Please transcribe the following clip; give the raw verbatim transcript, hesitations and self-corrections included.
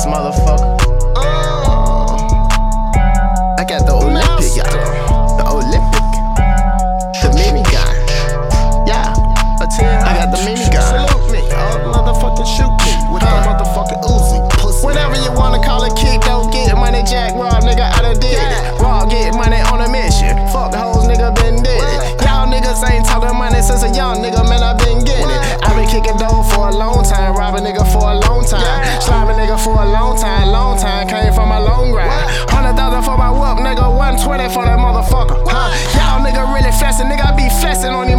motherfucker. Uh, I got the Olympic, y'all. The Olympic. The mini gun. Yeah. I got the mini gun. Salute me. Oh, motherfucking shoot me with the motherfucking Uzi. Pussy. Whatever you wanna call it, kick, don't get money, jack, rob, nigga, I done did it. Rob, get money on a mission. Fuck hoes, nigga, been dead it. Y'all niggas ain't talking money since a young nigga, man, I been getting it. I been kicking dough for a long time, rob a nigga for a long time, slime a nigga for a long time, long time, came from a long grind. Hundred thousand for my whoop, nigga, one twenty for that motherfucker. Huh? Y'all nigga really flexing, nigga, I be flexing on these